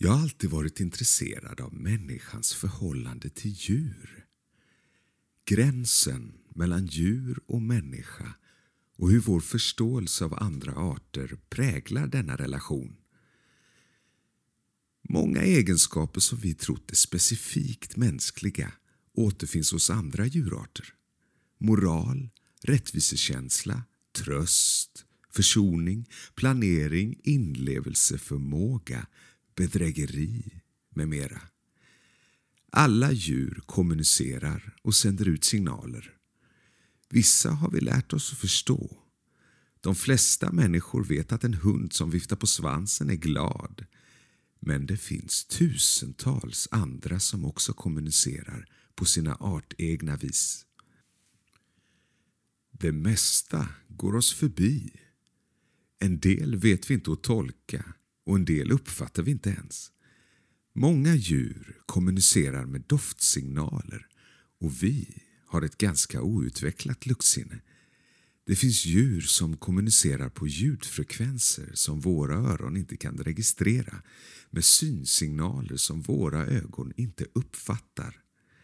Jag har alltid varit intresserad av människans förhållande till djur. Gränsen mellan djur och människa och hur vår förståelse av andra arter präglar denna relation. Många egenskaper som vi trott är specifikt mänskliga återfinns hos andra djurarter. Moral, rättvisekänsla, tröst, försoning, planering, inlevelseförmåga, bedrägeri med mera. Alla djur kommunicerar och sänder ut signaler. Vissa har vi lärt oss att förstå. De flesta människor vet att en hund som viftar på svansen är glad. Men det finns tusentals andra som också kommunicerar på sina artegna vis. Det mesta går oss förbi. En del vet vi inte att tolka och en del uppfattar vi inte ens. Många djur kommunicerar med doftsignaler och vi har ett ganska outvecklat luktsinne. Det finns djur som kommunicerar på ljudfrekvenser som våra öron inte kan registrera, med synsignaler som våra ögon inte uppfattar.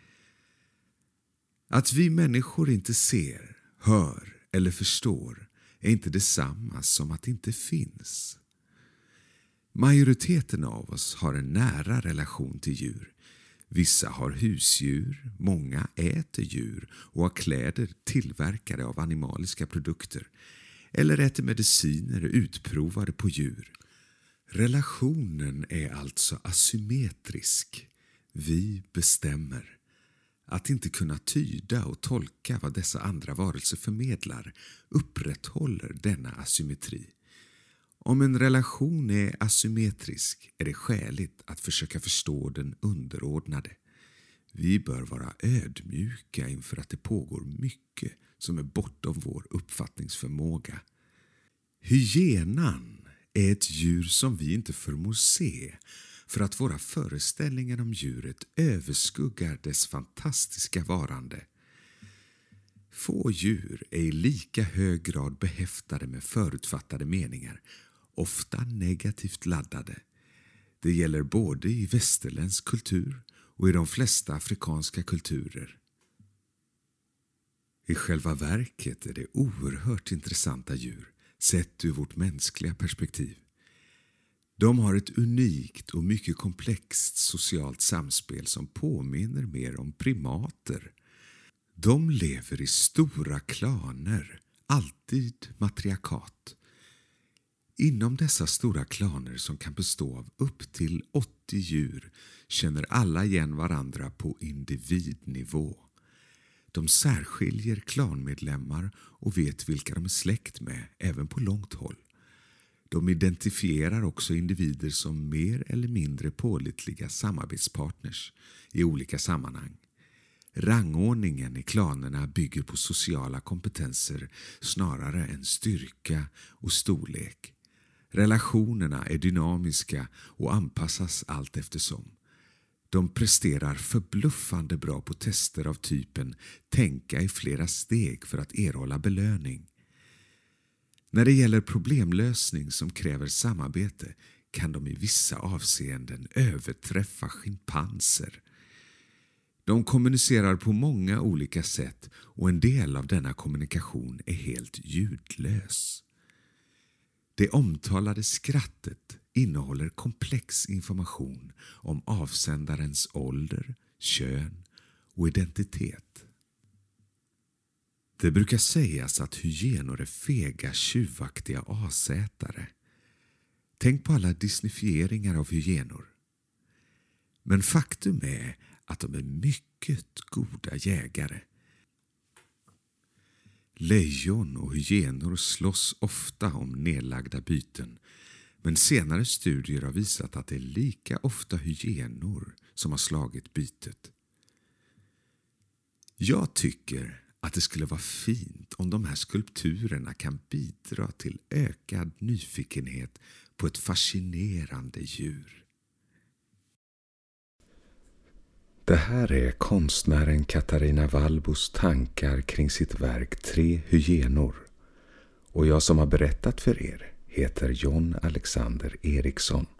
Att vi människor inte ser, hör eller förstår är inte detsamma som att det inte finns. Majoriteten av oss har en nära relation till djur. Vissa har husdjur, många äter djur och har kläder tillverkade av animaliska produkter eller äter mediciner utprovade på djur. Relationen är alltså asymmetrisk. Vi bestämmer. Att inte kunna tyda och tolka vad dessa andra varelser förmedlar upprätthåller denna asymmetri. Om en relation är asymmetrisk är det skäligt att försöka förstå den underordnade. Vi bör vara ödmjuka inför att det pågår mycket som är bortom vår uppfattningsförmåga. Hyenan är ett djur som vi inte förmår se för att våra föreställningar om djuret överskuggar dess fantastiska varande. Få djur är i lika hög grad behäftade med förutfattade meningar, ofta negativt laddade. Det gäller både i västerländsk kultur och i de flesta afrikanska kulturer. I själva verket är det oerhört intressanta djur, sett ur vårt mänskliga perspektiv. De har ett unikt och mycket komplext socialt samspel som påminner mer om primater. De lever i stora klaner, alltid matriarkat. Inom dessa stora klaner som kan bestå av upp till 80 djur känner alla igen varandra på individnivå. De särskiljer klanmedlemmar och vet vilka de är släkt med även på långt håll. De identifierar också individer som mer eller mindre pålitliga samarbetspartners i olika sammanhang. Rangordningen i klanerna bygger på sociala kompetenser snarare än styrka och storlek. Relationerna är dynamiska och anpassas allt eftersom. De presterar förbluffande bra på tester av typen tänka i flera steg för att erhålla belöning. När det gäller problemlösning som kräver samarbete kan de i vissa avseenden överträffa schimpanser. De kommunicerar på många olika sätt och en del av denna kommunikation är helt ljudlös. Det omtalade skrattet innehåller komplex information om avsändarens ålder, kön och identitet. Det brukar sägas att hyenor är fega, tjuvaktiga asätare. Tänk på alla disneyfieringar av hyenor. Men faktum är att de är mycket goda jägare. Lejon och hyenor slåss ofta om nedlagda byten, men senare studier har visat att det är lika ofta hyenor som har slagit bytet. Jag tycker att det skulle vara fint om de här skulpturerna kan bidra till ökad nyfikenhet på ett fascinerande djur. Det här är konstnären Katarina Valbos tankar kring sitt verk 3 hyenor. Och jag som har berättat för er heter John Alexander Eriksson.